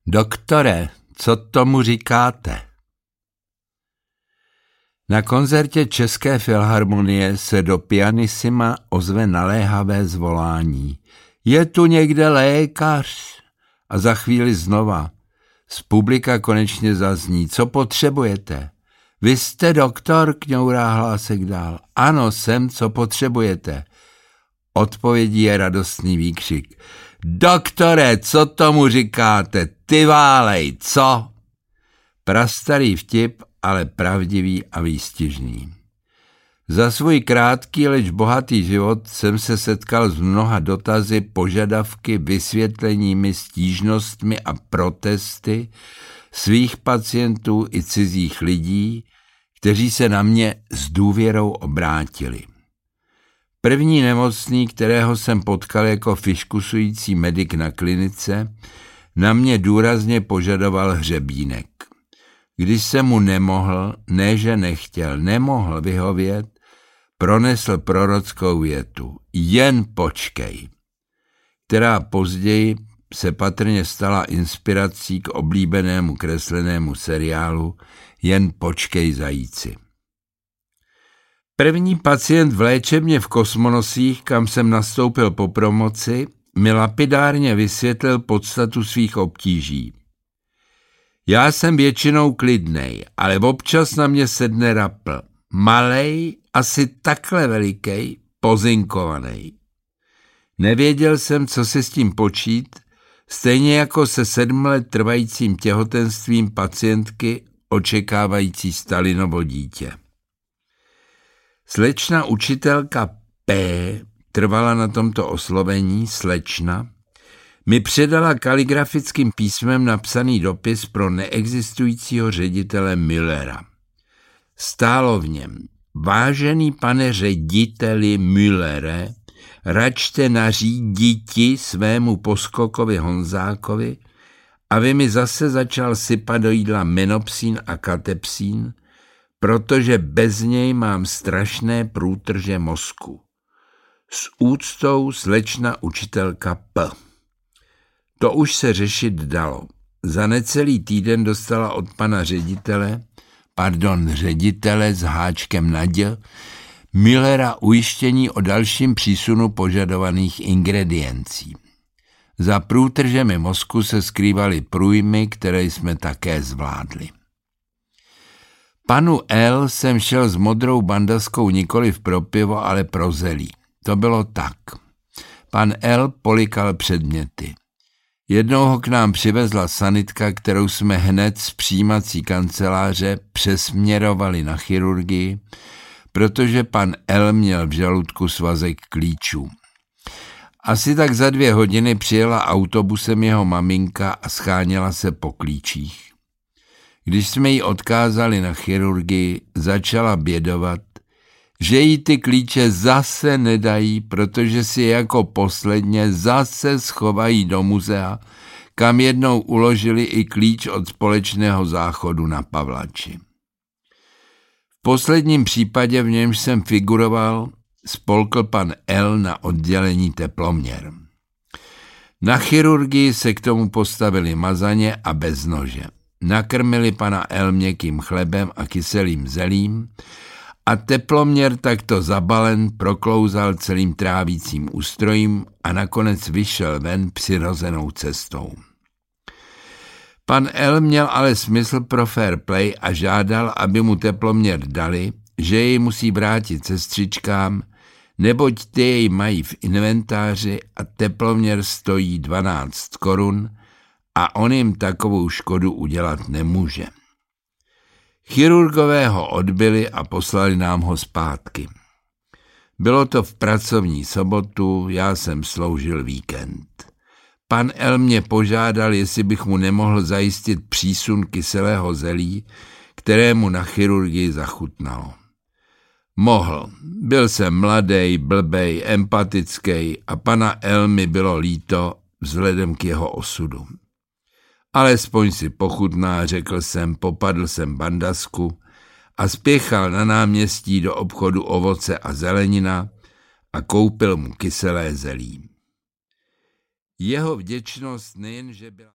Doktore, co tomu říkáte? Na koncertě České filharmonie se do pianissima ozve naléhavé zvolání. Je tu někde lékař? A za chvíli znova. Z publika konečně zazní. Co potřebujete? Vy jste doktor, kňourá hlásek dál. Ano, jsem, co potřebujete? Odpovědí je radostný výkřik. Doktore, co tomu říkáte? Ty válej, co? Prastarý vtip, ale pravdivý a výstižný. Za svůj krátký, leč bohatý život jsem se setkal s mnoha dotazy, požadavky, vysvětleními, stížnostmi a protesty svých pacientů i cizích lidí, kteří se na mě s důvěrou obrátili. První nemocný, kterého jsem potkal jako fiškusující medik na klinice, na mě důrazně požadoval hřebínek. Když jsem mu nemohl, ne že nechtěl, nemohl vyhovět, pronesl prorockou větu. Jen počkej, která později se patrně stala inspirací k oblíbenému kreslenému seriálu Jen počkej, zajíci. První pacient v léčebně v Kosmonosích, kam jsem nastoupil po promoci, mi lapidárně vysvětlil podstatu svých obtíží. Já jsem většinou klidnej, ale občas na mě sedne rapl. Malej, asi takhle velikej, pozinkovanej. Nevěděl jsem, co si s tím počít, stejně jako se 7 let trvajícím těhotenstvím pacientky očekávající Stalinovo dítě. Slečna učitelka P. trvala na tomto oslovení, slečna, mi předala kaligrafickým písmem napsaný dopis pro neexistujícího ředitele Müllera. Stálo v něm: Vážený pane řediteli Müllere, račte naříditi svému poskokovi Honzákovi, aby mi zase začal sypat do jídla menopsín a katepsín, protože bez něj mám strašné průtrže mozku. S úctou slečna učitelka P. To už se řešit dalo. Za necelý týden dostala od pana ředitele s háčkem na D, Müllera ujištění o dalším přísunu požadovaných ingrediencí. Za průtržemi mozku se skrývaly průjmy, které jsme také zvládli. Panu L. jsem šel s modrou bandaskou nikoliv pro pivo, ale pro zelí. To bylo tak. Pan L. polikal předměty. Jednou ho k nám přivezla sanitka, kterou jsme hned z přijímací kanceláře přesměrovali na chirurgii, protože pan L. měl v žaludku svazek klíčů. Asi tak za 2 hodiny přijela autobusem jeho maminka a scháněla se po klíčích. Když jsme ji odkázali na chirurgii, začala bědovat, že jí ty klíče zase nedají, protože si jako posledně zase schovají do muzea, kam jednou uložili i klíč od společného záchodu na Pavlači. V posledním případě, v němž jsem figuroval, spolkl pan L. na oddělení teploměr. Na chirurgii se k tomu postavili mazaně a bez nože. Nakrmili pana L. měkkým chlebem a kyselým zelím a teploměr takto zabalen proklouzal celým trávícím ústrojím a nakonec vyšel ven přirozenou cestou. Pan L. měl ale smysl pro fair play a žádal, aby mu teploměr dali, že jej musí vrátit sestřičkám, neboť ty jej mají v inventáři a teploměr stojí 12 korun a on jim takovou škodu udělat nemůže. Chirurgové ho odbyli a poslali nám ho zpátky. Bylo to v pracovní sobotu, já jsem sloužil víkend. Pan L. mě požádal, jestli bych mu nemohl zajistit přísun kyselého zelí, kterému na chirurgii zachutnalo. Mohl. Byl jsem mladej, blbej, empatický a pana L. mi bylo líto vzhledem k jeho osudu. Alespoň si pochutná, řekl jsem, popadl jsem bandasku a spěchal na náměstí do obchodu ovoce a zelenina a koupil mu kyselé zelí. Jeho vděčnost nejenže byla